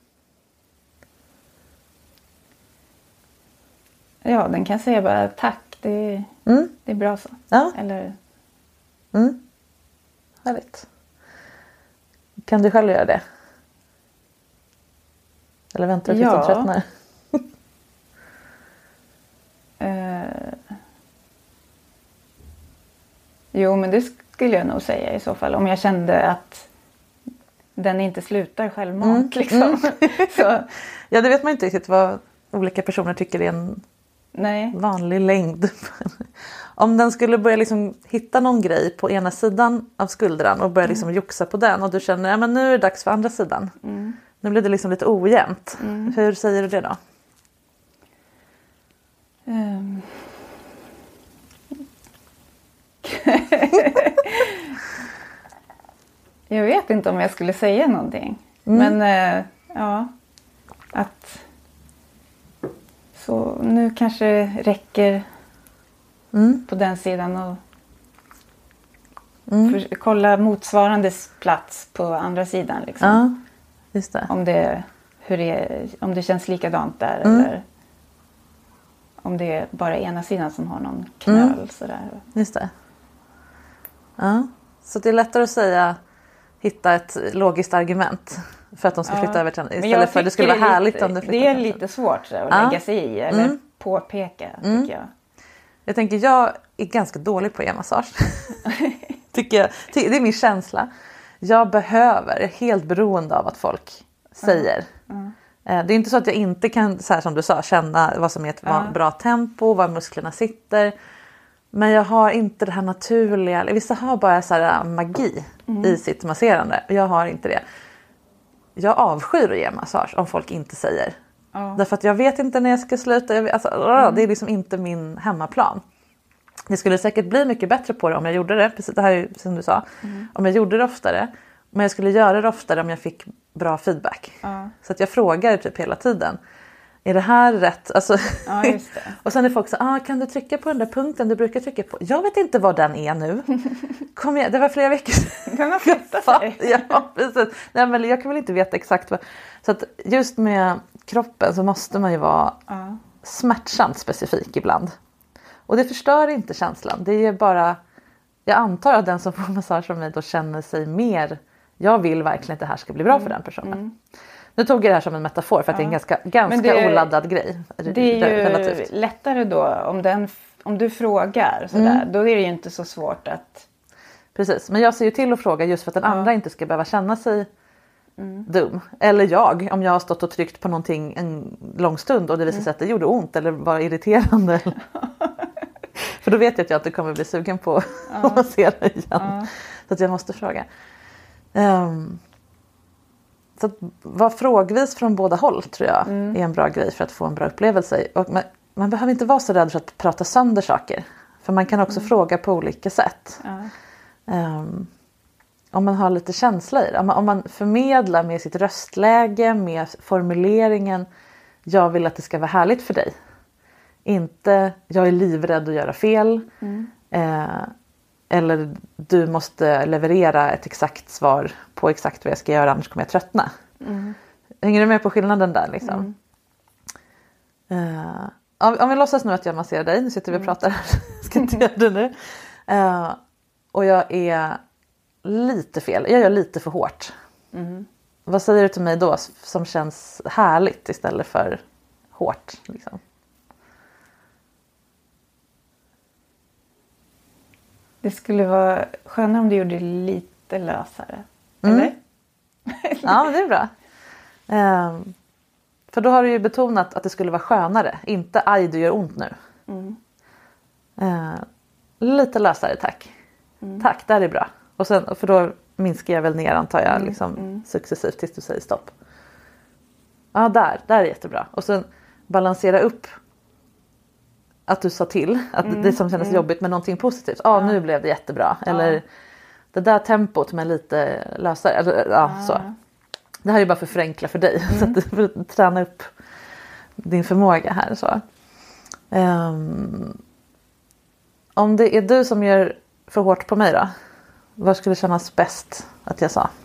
Ja, den kan säga bara tack, det är bra så. Ja. Eller... Härligt. Kan du själv göra det? Eller väntar du tills du tröttnar? Jo, men det skulle jag nog säga i så fall. Om jag kände att den inte slutar självmant. Liksom. Så. Ja, det vet man inte riktigt vad olika personer tycker är en vanlig längd. Om den skulle börja liksom hitta någon grej på ena sidan av skuldran och börja liksom joxa på den. Och du känner, men nu är det dags för andra sidan. Nu blir det liksom lite ojämnt. Hur säger du det då? Jag vet inte om jag skulle säga någonting. Men ja, att så nu kanske räcker på den sidan och kolla motsvarande plats på andra sidan liksom. Ja, just det. Om det känns likadant där eller om det är bara ena sidan som har någon knöl sådär. Just det. Ja, så det är lättare att säga hitta ett logiskt argument för att de ska flytta över till istället för att det skulle vara härligt om det flyttar. Det är lite svårt så, att lägga sig i eller påpeka tycker jag. Jag tänker jag är ganska dålig på e-massage. Tycker jag. Det är min känsla. Jag är helt beroende av att folk säger. Det är inte så att jag inte kan, så här som du sa, känna vad som är ett bra tempo, var musklerna sitter. Men jag har inte det här naturliga. Vissa har bara så här magi i sitt masserande. Jag har inte det. Jag avskyr att ge massage om folk inte säger. Därför att jag vet inte när jag ska sluta. Det är liksom inte min hemmaplan. Det skulle säkert bli mycket bättre på det om jag gjorde det. Precis det här är som du sa. Om jag gjorde det oftare. Men jag skulle göra det oftare om jag fick bra feedback. Så att jag frågar typ hela tiden. Är det här rätt? Alltså, just det. Och sen är folk så, kan du trycka på den där punkten du brukar trycka på? Jag vet inte var den är nu. Kom igen, det var flera veckor sedan. Den har flyttat sig. Ja, precis. Nej, men jag kan väl inte veta exakt vad. Så att just med kroppen så måste man ju vara smärtsamt specifik ibland. Och det förstör inte känslan. Det är bara, jag antar att den som får massage från mig då känner sig mer, jag vill verkligen att det här ska bli bra för den personen. Nu tog jag det här som en metafor för att det är en ganska oladdad grej. Det är ju relativt lättare då om du frågar sådär. Då är det ju inte så svårt att... Precis, men jag ser ju till att fråga just för att den andra inte ska behöva känna sig dum. Eller om jag har stått och tryckt på någonting en lång stund och det visar sig att det gjorde ont eller var irriterande. För då vet jag att jag inte kommer bli sugen på att massera igen. Så att jag måste fråga. Så att vara frågvis från båda håll tror jag är en bra grej för att få en bra upplevelse. Och man behöver inte vara så rädd för att prata sönder saker. För man kan också fråga på olika sätt. Om man har lite känsla i det. Om man förmedlar med sitt röstläge, med formuleringen. Jag vill att det ska vara härligt för dig. Inte jag är livrädd att göra fel. Eller du måste leverera ett exakt svar på exakt vad jag ska göra, annars kommer jag tröttna. Hänger du med på skillnaden där liksom? Om vi låtsas nu att jag masserar dig, nu sitter vi och pratar här. Ska inte göra det nu. Och jag är lite fel, jag gör lite för hårt. Vad säger du till mig då som känns härligt istället för hårt liksom? Det skulle vara skönare om du gjorde det lite lösare. Eller? Ja, det är bra. För då har du ju betonat att det skulle vara skönare. Inte aj, du gör ont nu. Lite lösare, tack. Tack, det är bra. Och sen, för då minskar jag väl ner antar jag liksom, successivt tills du säger stopp. Ja, där är jättebra. Och sen balansera upp att du sa till. Att det som kändes jobbigt med någonting positivt. Nu blev det jättebra. Eller det där tempot med lite lösare. Eller, så. Det här är bara för att förenkla för dig. Så att för att träna upp din förmåga här. Så. Om det är du som gör för hårt på mig då. Vad skulle kännas bäst att jag sa?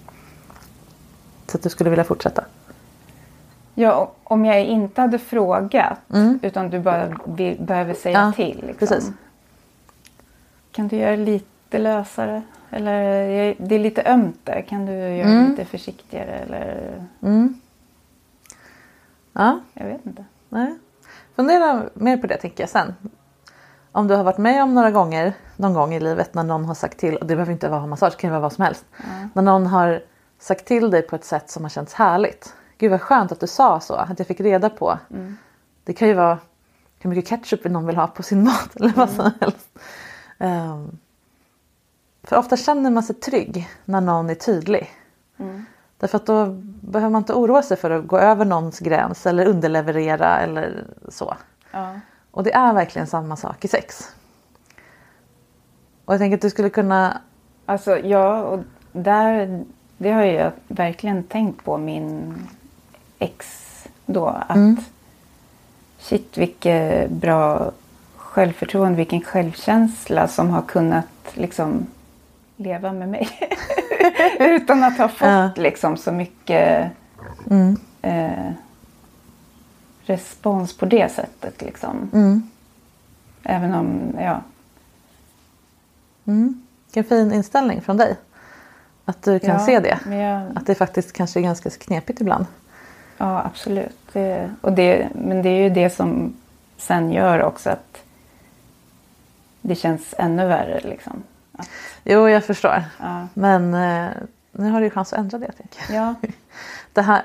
Så att du skulle vilja fortsätta. Ja, om jag inte hade frågat. Utan du bara behöver säga till. Liksom. Precis. Kan du göra lite lösare? Eller det är lite ömt där. Kan du göra lite försiktigare? Eller... Ja. Jag vet inte. Nej. Fundera mer på det tänker jag sen. Om du har varit med om någon gång i livet när någon har sagt till. Och det behöver inte vara massage, det kan vara vad som helst. När någon har sagt till dig på ett sätt som har känts härligt. Gud vad skönt att du sa så. Att jag fick reda på. Det kan ju vara hur mycket ketchup någon vill ha på sin mat. Eller vad som helst. För ofta känner man sig trygg när någon är tydlig. Därför att då behöver man inte oroa sig för att gå över någons gräns. Eller underleverera eller så. Och det är verkligen samma sak i sex. Och jag tänker att du skulle kunna... Alltså och det har jag verkligen tänkt på min ex då. Att shit vilket bra självförtroende, vilken självkänsla som har kunnat liksom leva med mig. Utan att ha fått liksom så mycket respons på det sättet liksom. Även om, Vilken fin inställning från dig. Att du kan se det. Att det faktiskt kanske är ganska knepigt ibland. Ja, absolut. Men det är ju det som sen gör också att det känns ännu värre liksom. Jo, jag förstår. Men nu har du ju chans att ändra det, tänker jag. Det här,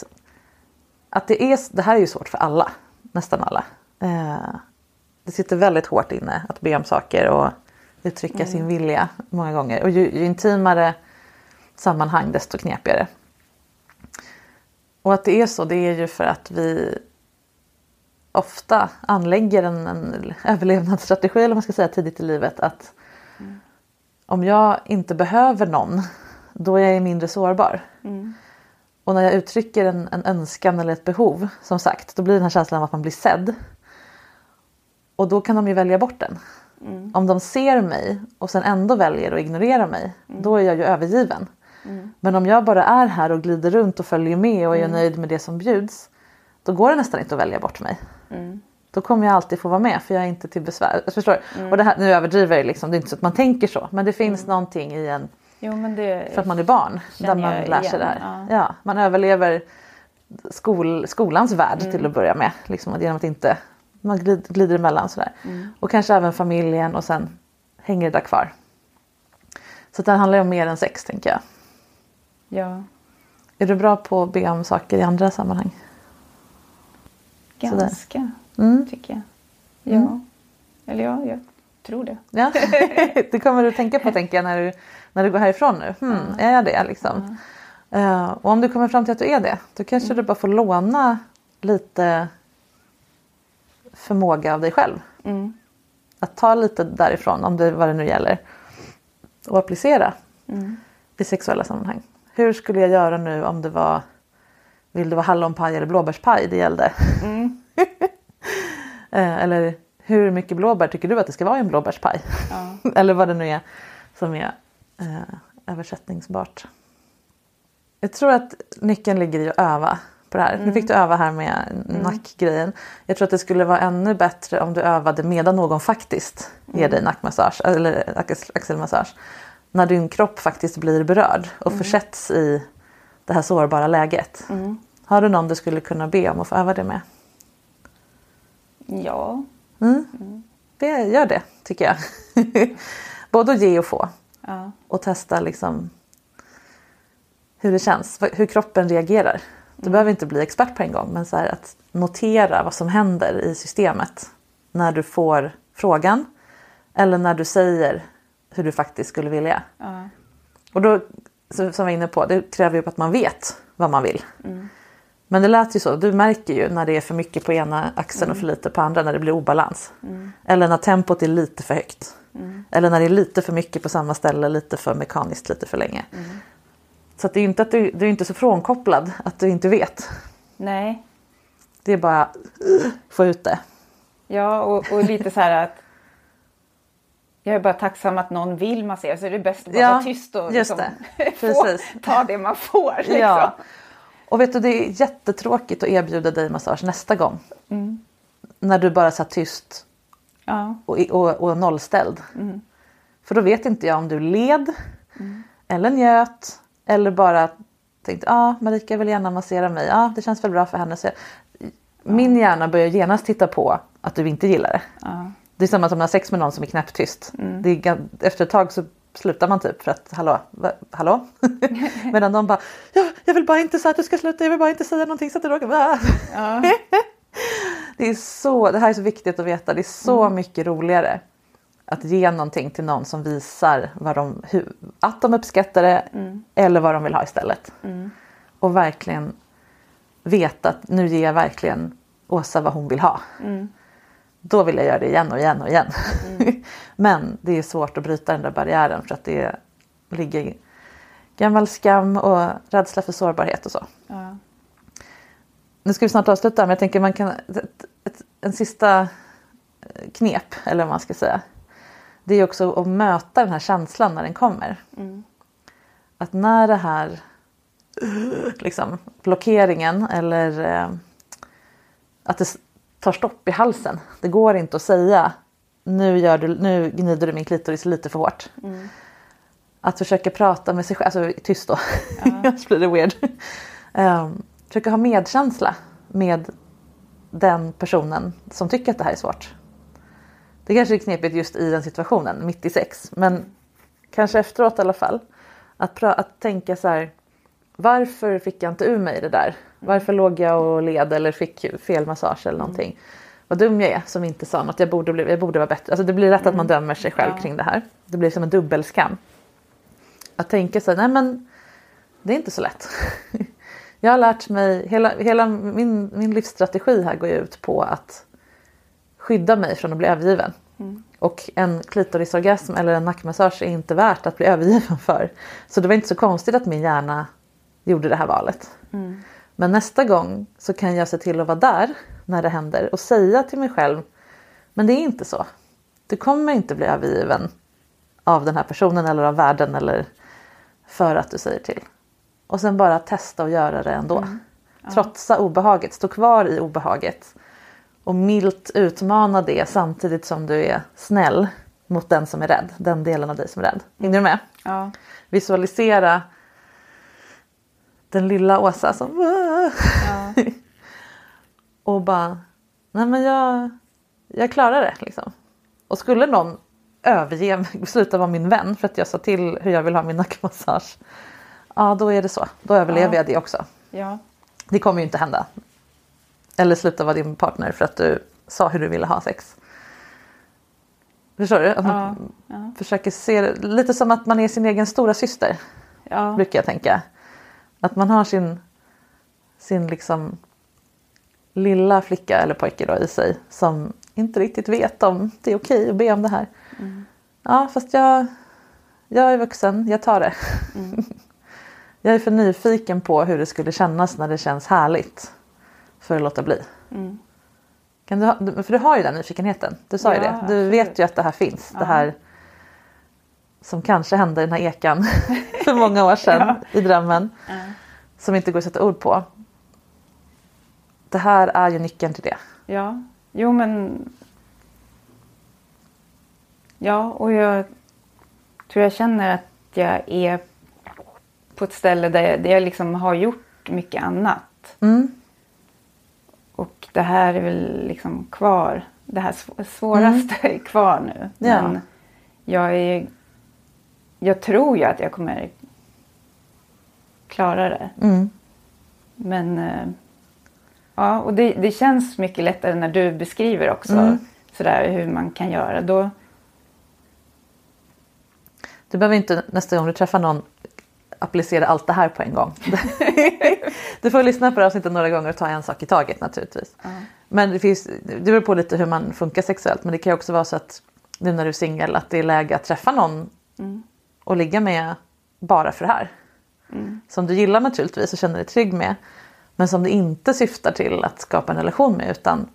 det här är ju svårt för alla. Nästan alla. Det sitter väldigt hårt inne att be om saker och uttrycka sin vilja många gånger. Och ju intimare sammanhang desto knepigare. Och att det är så, det är ju för att vi ofta anlägger en överlevnadsstrategi, eller vad man ska säga, tidigt i livet. Att om jag inte behöver någon, då är jag mindre sårbar. Och när jag uttrycker en önskan eller ett behov, som sagt, då blir den här känslan av att man blir sedd. Och då kan de ju välja bort den. Om de ser mig och sen ändå väljer att ignorera mig, då är jag ju övergiven. Men om jag bara är här och glider runt och följer med och är nöjd med det som bjuds, då går det nästan inte att välja bort mig. Då kommer jag alltid få vara med, för jag är inte till besvär. Jag förstår. Och det här, nu överdriver jag liksom, det är inte så att man tänker så, men det finns någonting i en, för att man är barn, där man lär sig det här. Ja, man överlever skolans värld till att börja med, liksom, genom att inte man glider emellan sådär. Och kanske även familjen, och sen hänger det där kvar. Så det handlar ju om mer än sex, tänker jag. Ja. Är du bra på att be om saker i andra sammanhang? Ganska, tycker jag. Ja. Eller jag tror det. Ja. Det kommer du tänka på, tänker jag, när du går härifrån nu. Är jag det liksom? Och om du kommer fram till att du är det, då kanske du bara får låna lite förmåga av dig själv. Att ta lite därifrån, om det vad det nu gäller, och applicera i sexuella sammanhang. Hur skulle jag göra nu om det var, vill det vara hallonpaj eller blåbärspaj det gällde? Eller hur mycket blåbär tycker du att det ska vara i en blåbärspaj? Eller vad det nu är som är översättningsbart. Jag tror att nyckeln ligger i att öva på det här. Nu fick du öva här med nackgrejen. Jag tror att det skulle vara ännu bättre om du övade medan någon faktiskt ger dig nackmassage eller axelmassage. När din kropp faktiskt blir berörd och försätts i det här sårbara läget. Har du någon du skulle kunna be om att få öva det med? Ja. Gör det, tycker jag. Både att ge och få. Och testa liksom hur det känns. Hur kroppen reagerar. Du behöver inte bli expert på en gång. Men så här, att notera vad som händer i systemet. När du får frågan. Eller när du säger hur du faktiskt skulle vilja. Och då, som vi var inne på, det kräver ju att man vet vad man vill. Men det lät ju så. Du märker ju när det är för mycket på ena axeln och för lite på andra, när det blir obalans. Eller när tempot är lite för högt. Eller när det är lite för mycket på samma ställe, lite för mekaniskt, lite för länge. Så att det är inte att du är inte så frånkopplad att du inte vet. Nej. Det är bara få ut det. Ja, och lite så här att jag är bara tacksam att någon vill massera, så är det bäst att bara vara tyst och liksom ta det man får. Liksom. Ja. Och vet du, det är jättetråkigt att erbjuda dig massage nästa gång. När du bara satt tyst och nollställd. För då vet inte jag om du led eller njöt eller bara tänkte, Marika vill gärna massera mig. Ja, det känns väl bra för henne. Så min hjärna börjar genast titta på att du inte gillar det. Det är samma som att ha sex med någon som är knäpptyst. Efter ett tag så slutar man typ för att, hallå? Medan de bara, jag vill bara inte säga att du ska sluta, jag vill bara inte säga någonting så att du råkar. Det här är så viktigt att veta. Det är så mycket roligare att ge någonting till någon som visar att de uppskattar det eller vad de vill ha istället. Och verkligen veta att nu ger jag verkligen Åsa vad hon vill ha. Då vill jag göra det igen och igen och igen. Men det är svårt att bryta den där barriären för att det ligger gammal skam och rädsla för sårbarhet och så. Nu ska vi snart avsluta, men jag tänker man kan en sista knep, eller vad man ska säga. Det är också att möta den här känslan när den kommer. Att när det här liksom blockeringen eller att det tar stopp i halsen. Det går inte att säga nu gnider du min klitoris lite för hårt. Att försöka prata med sig själv, alltså tyst då. Så blir det weird. Försöka ha medkänsla med den personen som tycker att det här är svårt. Det kanske är knepigt just i den situationen, mitt i sex. Men kanske efteråt i alla fall. Att tänka så här, varför fick jag inte ur mig det där? Varför låg jag och led eller fick fel massage eller någonting? Vad dum jag är som inte sa något. Jag borde vara bättre. Alltså det blir lätt att man dömer sig själv kring det här. Det blir som en dubbelskam. Att tänka så här, nej men det är inte så lätt. Jag har lärt mig, hela min livsstrategi här går ut på att skydda mig från att bli övergiven. Och en klitorisorgasm eller en nackmassage är inte värt att bli övergiven för. Så det var inte så konstigt att min hjärna gjorde det här valet. Men nästa gång så kan jag se till att vara där när det händer och säga till mig själv, men det är inte så. Du kommer inte bli övergiven av den här personen eller av världen eller för att du säger till. Och sen bara testa och göra det ändå. Trotsa obehaget, stå kvar i obehaget. Och milt utmana det samtidigt som du är snäll mot den som är rädd. Den delen av dig som är rädd. Hänger du med? Ja. Visualisera den lilla Åsa som... och bara... Nej men jag klarar det liksom. Och skulle någon överge mig, sluta vara min vän för att jag sa till hur jag vill ha min nackmassage. Ja, då är det så. Då överlever jag det också. Ja. Det kommer ju inte hända. Eller sluta vara din partner för att du sa hur du ville ha sex. Förstår du? Att man försöker se det lite som att man är sin egen stora syster. Ja. Brukar jag tänka. Att man har sin liksom lilla flicka eller pojke då i sig. Som inte riktigt vet om det är okej att be om det här. Ja, fast jag är vuxen. Jag tar det. Jag är för nyfiken på hur det skulle kännas när det känns härligt. För att låta bli. För du har ju den nyfikenheten. Du sa ju det. Du absolut. Vet ju att det här finns. Det här som kanske hände i den här ekan för många år sedan i drömmen. Som inte går att sätta ord på. Det här är ju nyckeln till det. Ja, jo men... Ja, och jag tror jag känner att jag är på ett ställe där jag liksom har gjort mycket annat. Och det här är väl liksom kvar. Det här svåraste är kvar nu. Ja. Men jag tror ju att jag kommer klara det. Men ja, och det känns mycket lättare när du beskriver också sådär hur man kan göra. Då Du behöver inte nästa gång du träffar någon applicera allt det här på en gång. Du får lyssna på det avsnittet några gånger och ta en sak i taget naturligtvis. Men det beror på lite hur man funkar sexuellt. Men det kan ju också vara så att nu när du är singel att det är läge att träffa någon och ligga med bara för det här. Som du gillar naturligtvis och känner dig trygg med. Men som du inte syftar till att skapa en relation med utan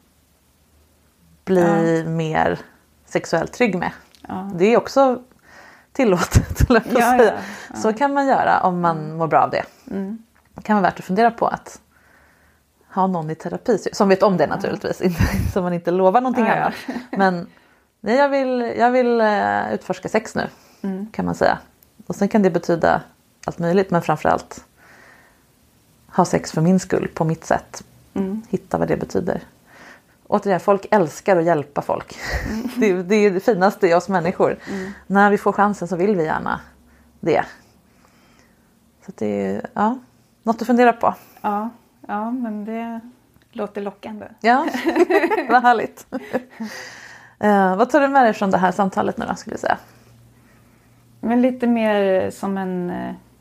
bli mer sexuellt trygg med. Det är också tillåtet. Så kan man göra om man mår bra av det. Det kan vara värt att fundera på att ha någon i terapi som vet om det naturligtvis. Så man inte lovar någonting annat. Men nej, jag vill utforska sex nu kan man säga. Och sen kan det betyda allt möjligt. Men framförallt ha sex för min skull på mitt sätt. Hitta vad det betyder. Återigen, folk älskar att hjälpa folk. Det är det finaste i oss människor. När vi får chansen så vill vi gärna det. Så det är något att fundera på. Ja, men det låter lockande. Ja, vad härligt. Vad tar du med dig från det här samtalet nu då, skulle jag säga? Men lite mer som en...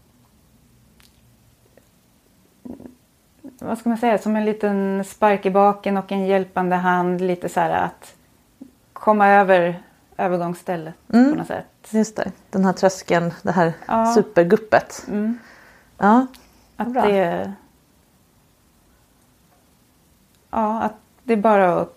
Vad ska man säga? Som en liten spark i baken och en hjälpande hand. Lite så här att komma över övergångsstället på något sätt. Just det. Den här tröskeln, det här superguppet. Ja, att bra. Att det är bara att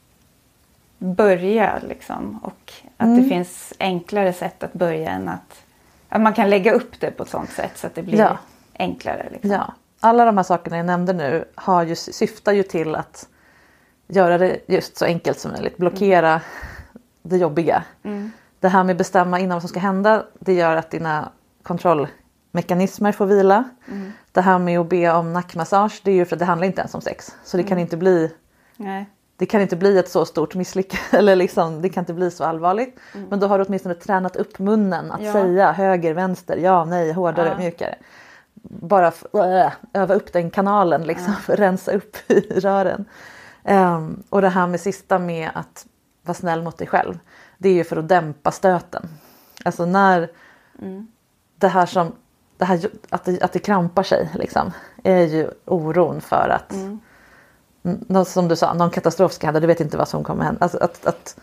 börja liksom. Och att det finns enklare sätt att börja än att man kan lägga upp det på ett sånt sätt så att det blir enklare. Liksom. Ja. Alla de här sakerna jag nämnde nu syftar ju till att göra det just så enkelt som möjligt. Blockera det jobbiga. Det här med att bestämma innan vad som ska hända, det gör att dina kontrollmekanismer får vila. Det här med att be om nackmassage, det är ju för att det handlar inte ens om sex. Så det kan inte bli... Nej. Det kan inte bli ett så stort misslyckande. Eller liksom, det kan inte bli så allvarligt. Men då har du åtminstone tränat upp munnen att säga höger, vänster, ja, nej, hårdare, mjukare. Bara öva upp den kanalen liksom. Rensa upp i rören. Och det här med sista med att vara snäll mot dig själv. Det är ju för att dämpa stöten. Alltså när det här att det krampar sig liksom, är ju oron för att som du sa, någon katastrof ska hända, du vet inte vad som kommer hända. Alltså att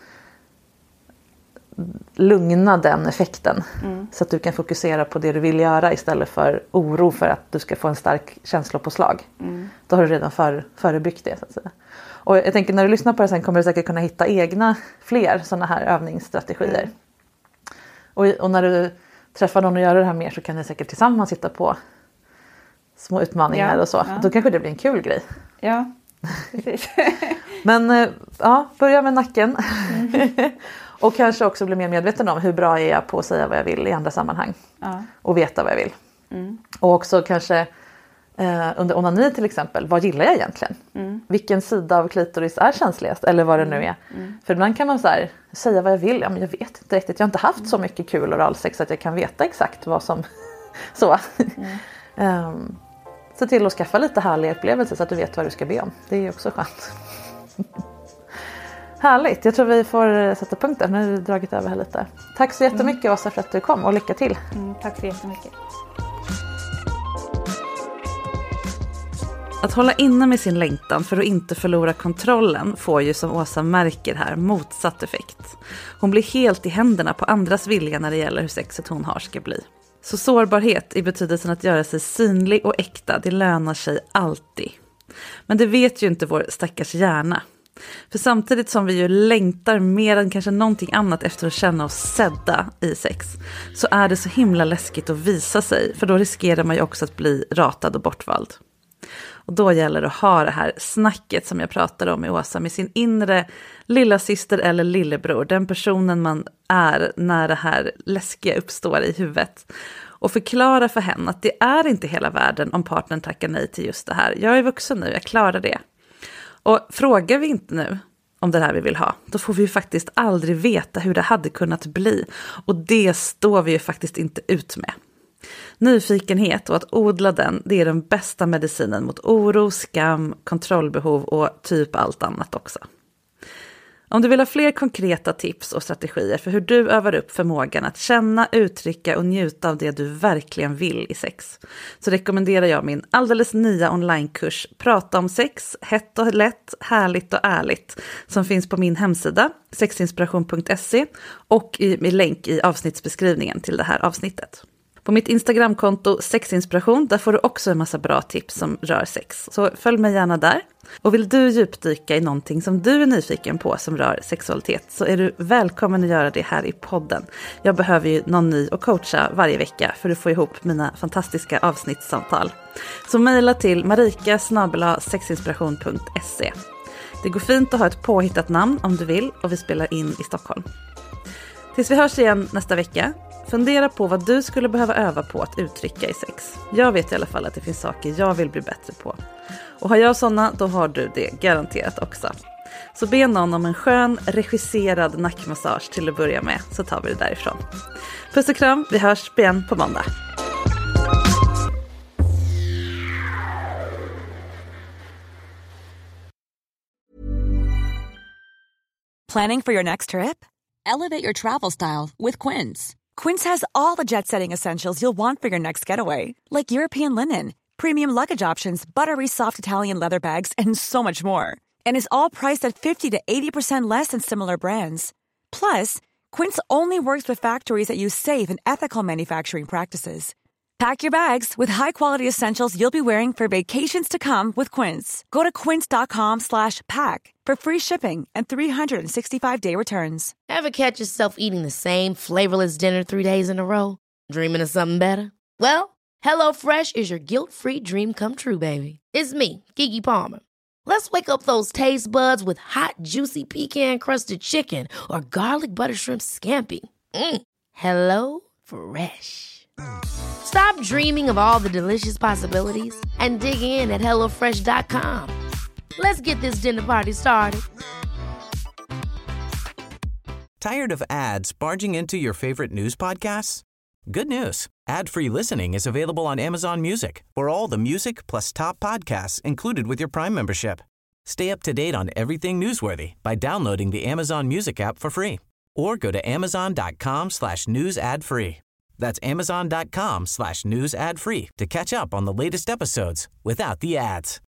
lugna den effekten så att du kan fokusera på det du vill göra istället för oro för att du ska få en stark känslopåslag. Då har du redan förebyggt det så att säga. Och jag tänker när du lyssnar på det sen kommer du säkert kunna hitta fler sådana här övningsstrategier. Och när du träffar någon och gör det här mer så kan ni säkert tillsammans hitta på små utmaningar och så. Ja. Då kanske det blir en kul grej. Ja, precis. Men börja med nacken. Och kanske också bli mer medveten om hur bra är jag på att säga vad jag vill i andra sammanhang. Och veta vad jag vill. Och också kanske under onani till exempel, vad gillar jag egentligen? Vilken sida av klitoris är känsligast? Eller vad det nu är. För ibland kan man säga vad jag vill. Ja, men jag vet inte riktigt. Jag har inte haft så mycket kul oralsex att jag kan veta exakt vad som... så. Se till att skaffa lite härliga upplevelser så att du vet vad du ska be om. Det är också skönt. Härligt. Jag tror vi får sätta punkt där. Nu har du dragit över här lite. Tack så jättemycket Åsa för att du kom och lycka till. Tack så jättemycket. Att hålla inne med sin längtan för att inte förlora kontrollen får ju som Åsa märker här motsatt effekt. Hon blir helt i händerna på andras vilja när det gäller hur sexet hon har ska bli. Så sårbarhet i betydelsen att göra sig synlig och äkta, det lönar sig alltid. Men det vet ju inte vår stackars hjärna. För samtidigt som vi ju längtar mer än kanske någonting annat efter att känna oss sedda i sex, så är det så himla läskigt att visa sig, för då riskerar man ju också att bli ratad och bortvald. Och då gäller det att ha det här snacket som jag pratade om i Åsa med sin inre lilla syster eller lillebror. Den personen man är när det här läskiga uppstår i huvudet. Och förklara för henne att det är inte hela världen om partnern tackar nej till just det här. Jag är vuxen nu, jag klarar det. Och frågar vi inte nu om det här vi vill ha, då får vi ju faktiskt aldrig veta hur det hade kunnat bli. Och det står vi ju faktiskt inte ut med. Nyfikenhet och att odla den, det är den bästa medicinen mot oro, skam, kontrollbehov och typ allt annat också. Om du vill ha fler konkreta tips och strategier för hur du övar upp förmågan att känna, uttrycka och njuta av det du verkligen vill i sex, så rekommenderar jag min alldeles nya onlinekurs Prata om sex, hett och lätt, härligt och ärligt, som finns på min hemsida sexinspiration.se och i länk i avsnittsbeskrivningen till det här avsnittet. På mitt Instagramkonto Sexinspiration, där får du också en massa bra tips som rör sex. Så följ mig gärna där. Och vill du djupdyka i någonting som du är nyfiken på som rör sexualitet, så är du välkommen att göra det här i podden. Jag behöver ju någon ny att coacha varje vecka för att få ihop mina fantastiska avsnittssamtal. Så mejla till marika@sexinspiration.se. Det går fint att ha ett påhittat namn om du vill, och vi spelar in i Stockholm. Tills vi hörs igen nästa vecka, fundera på vad du skulle behöva öva på att uttrycka i sex. Jag vet i alla fall att det finns saker jag vill bli bättre på. Och har jag sådana, då har du det garanterat också. Så be någon om en skön, regisserad nackmassage till att börja med, så tar vi det därifrån. Puss och kram, vi hörs igen på måndag. Planning for your next trip? Elevate your travel style with Quince. Quince has all the jet-setting essentials you'll want for your next getaway, like European linen, premium luggage options, buttery soft Italian leather bags, and so much more. And is all priced at 50 to 80% less than similar brands. Plus, Quince only works with factories that use safe and ethical manufacturing practices. Pack your bags with high-quality essentials you'll be wearing for vacations to come with Quince. Go to quince.com/pack for free shipping and 365-day returns. Ever catch yourself eating the same flavorless dinner 3 days in a row? Dreaming of something better? Well, HelloFresh is your guilt-free dream come true, baby. It's me, Keke Palmer. Let's wake up those taste buds with hot, juicy pecan-crusted chicken or garlic butter shrimp scampi. Hello Fresh. Stop dreaming of all the delicious possibilities and dig in at HelloFresh.com. Let's get this dinner party started. Tired of ads barging into your favorite news podcasts? Good news. Ad-free listening is available on Amazon Music for all the music plus top podcasts included with your Prime membership. Stay up to date on everything newsworthy by downloading the Amazon Music app for free or go to amazon.com/news ad free. That's amazon.com/news ad free to catch up on the latest episodes without the ads.